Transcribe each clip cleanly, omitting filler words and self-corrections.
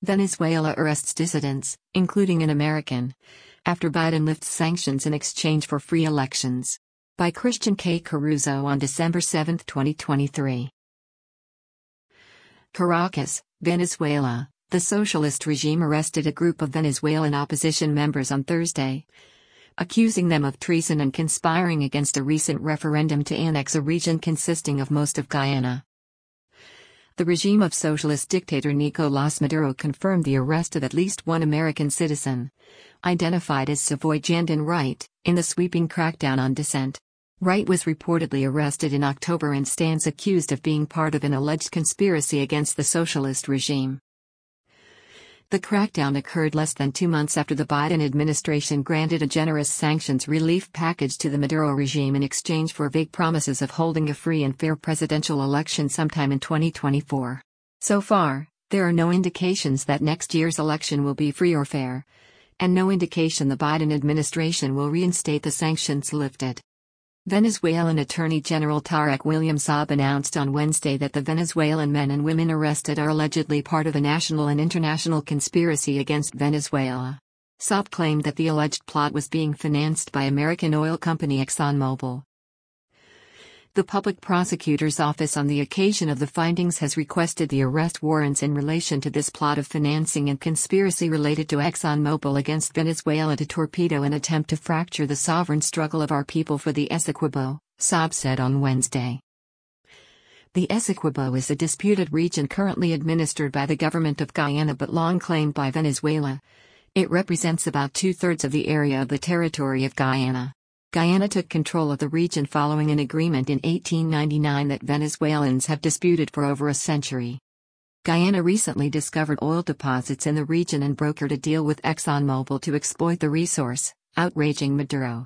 Venezuela arrests dissidents, including an American, after Biden lifts sanctions in exchange for free elections. By Christian K. Caruso on December 7, 2023. Caracas, Venezuela. The socialist regime arrested a group of Venezuelan opposition members on Thursday, accusing them of treason and conspiring against a recent referendum to annex a region consisting of most of Guyana. The regime of socialist dictator Nicolás Maduro confirmed the arrest of at least one American citizen, identified as Savoy Jandon Wright, in the sweeping crackdown on dissent. Wright was reportedly arrested in October and stands accused of being part of an alleged conspiracy against the socialist regime. The crackdown occurred less than 2 months after the Biden administration granted a generous sanctions relief package to the Maduro regime in exchange for vague promises of holding a free and fair presidential election sometime in 2024. So far, there are no indications that next year's election will be free or fair, and no indication the Biden administration will reinstate the sanctions lifted. Venezuelan Attorney General Tarek William Saab announced on Wednesday that the Venezuelan men and women arrested are allegedly part of a national and international conspiracy against Venezuela. Saab claimed that the alleged plot was being financed by American oil company ExxonMobil. The public prosecutor's office on the occasion of the findings has requested the arrest warrants in relation to this plot of financing and conspiracy related to ExxonMobil against Venezuela to torpedo an attempt to fracture the sovereign struggle of our people for the Essequibo, Saab said on Wednesday. The Essequibo is a disputed region currently administered by the government of Guyana but long claimed by Venezuela. It represents about 2/3 of the area of the territory of Guyana. Guyana took control of the region following an agreement in 1899 that Venezuelans have disputed for over a century. Guyana recently discovered oil deposits in the region and brokered a deal with ExxonMobil to exploit the resource, outraging Maduro.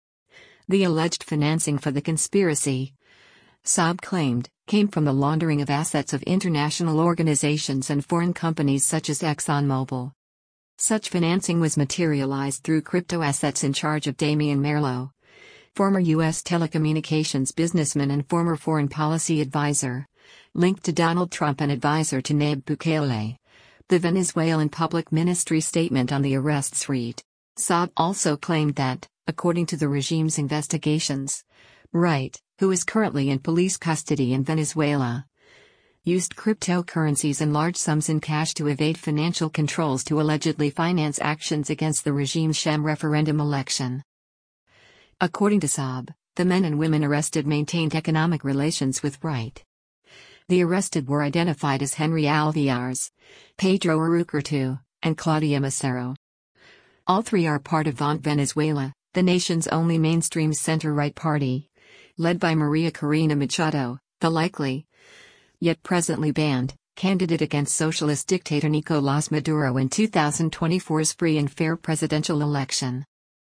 The alleged financing for the conspiracy, Saab claimed, came from the laundering of assets of international organizations and foreign companies such as ExxonMobil. Such financing was materialized through crypto assets in charge of Damian Merlo, former U.S. telecommunications businessman and former foreign policy advisor, linked to Donald Trump and advisor to Nayib Bukele. The Venezuelan public ministry statement on the arrests read. Saab also claimed that, according to the regime's investigations, Wright, who is currently in police custody in Venezuela, used cryptocurrencies and large sums in cash to evade financial controls to allegedly finance actions against the regime's sham referendum election. According to Saab, the men and women arrested maintained economic relations with Wright. The arrested were identified as Henry Alviars, Pedro Urucurtu, and Claudia Macero. All three are part of Vont Venezuela, the nation's only mainstream center-right party, led by Maria Corina Machado, the likely, yet presently banned, candidate against socialist dictator Nicolás Maduro in 2024's free and fair presidential election.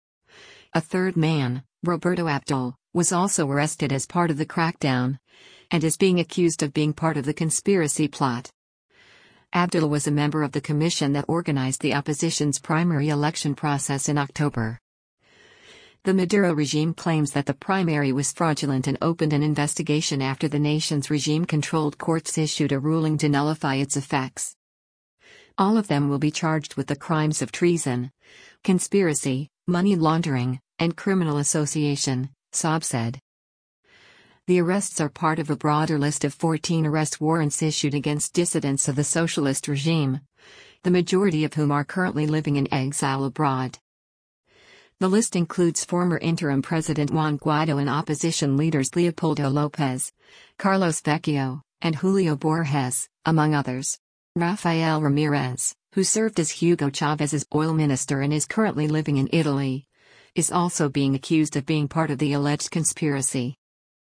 A third man, Roberto Abdul, was also arrested as part of the crackdown, and is being accused of being part of the conspiracy plot. Abdul was a member of the commission that organized the opposition's primary election process in October. The Maduro regime claims that the primary was fraudulent and opened an investigation after the nation's regime-controlled courts issued a ruling to nullify its effects. All of them will be charged with the crimes of treason, conspiracy, money laundering, and criminal association, Saab said. The arrests are part of a broader list of 14 arrest warrants issued against dissidents of the socialist regime, the majority of whom are currently living in exile abroad. The list includes former interim President Juan Guaido and opposition leaders Leopoldo López, Carlos Vecchio, and Julio Borges, among others. Rafael Ramirez, who served as Hugo Chávez's oil minister and is currently living in Italy, is also being accused of being part of the alleged conspiracy.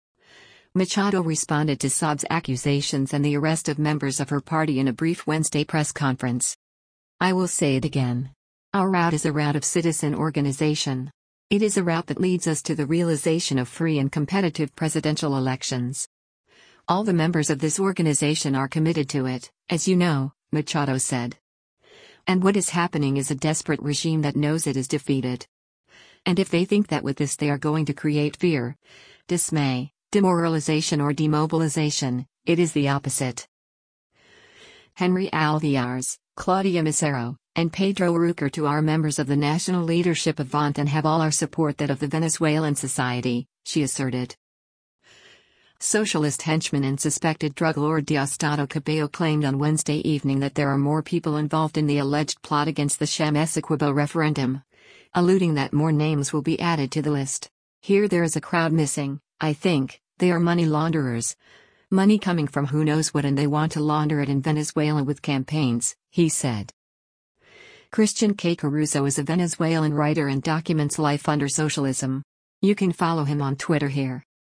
Machado responded to Saab's accusations and the arrest of members of her party in a brief Wednesday press conference. I will say it again. Our route is a route of citizen organization. It is a route that leads us to the realization of free and competitive presidential elections. All the members of this organization are committed to it, as you know, Machado said. And what is happening is a desperate regime that knows it is defeated. And if they think that with this they are going to create fear, dismay, demoralization or demobilization, it is the opposite. Henry Alviars, Claudia Macero, and Pedro Rucker are members of the national leadership of VONT and have all our support that of the Venezuelan society, she asserted. Socialist henchman and suspected drug lord Diosdado Cabello claimed on Wednesday evening that there are more people involved in the alleged plot against the sham Essequibo referendum, alluding that more names will be added to the list. Here there is a crowd missing, I think, they are money launderers. Money coming from who knows what, and they want to launder it in Venezuela with campaigns, he said. Christian K. Caruso is a Venezuelan writer and documents life under socialism. You can follow him on Twitter here.